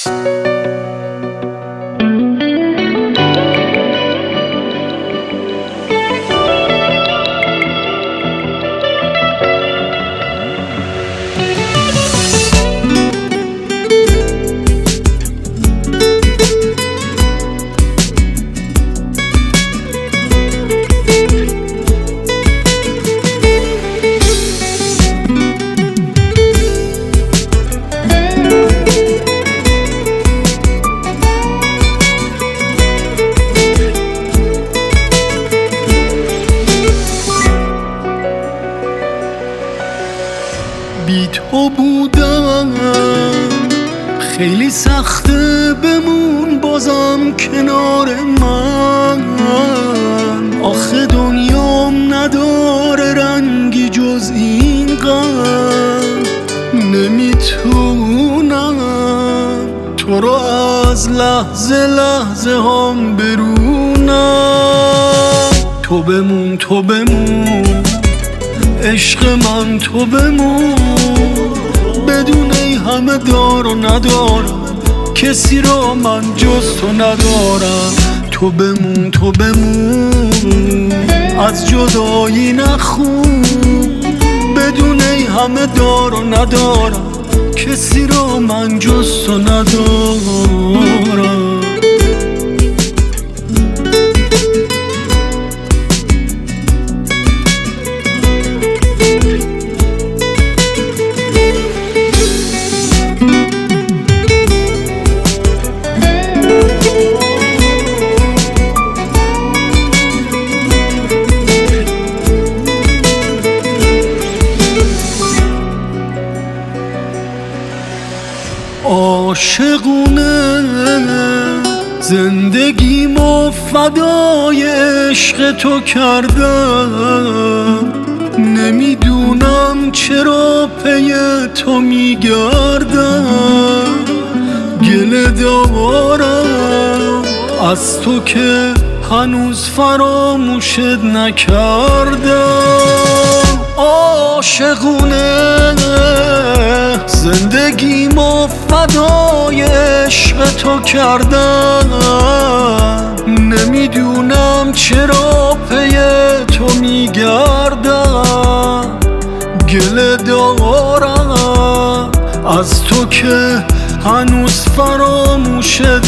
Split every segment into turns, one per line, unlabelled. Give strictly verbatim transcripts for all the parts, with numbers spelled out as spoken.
بی تو بودم خیلی سخته، بمون بازم کنار من. آخه دنیام نداره رنگی جز این غم. نمیتونم تو رو از لحظه لحظه هم برونم. تو بمون تو بمون عشق من، تو بمون بدون ای همه دار و ندارم، کسی رو من جز تو ندارم. تو بمون تو بمون از جدایی نخون، بدون ای همه دار و ندارم، کسی رو من جز تو ندارم. عاشقونه زندگیمو فدای عشق تو کردم. نمیدونم چرا پی تو میگردم. گله دارم از تو که هنوز فراموشت نکردم. عاشقونه زندگیمو فدای عشق تو کردم. نمیدونم چرا پی تو میگردم. گله دارم از تو که هنوز فراموشت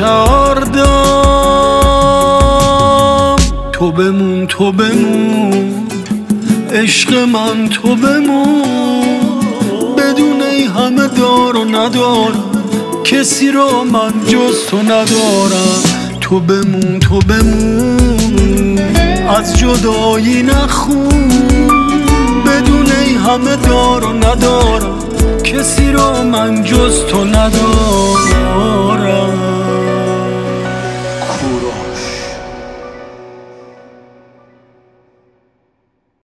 نکردم. تو بمون تو بمون عشق من، تو بمون بدون ای همه دار و ندارم، کسی رو من جز تو ندارم. تو بمون تو بمون از جدایی نخون، بدون ای همه دار و ندارم، کسی رو من جز تو ندارم.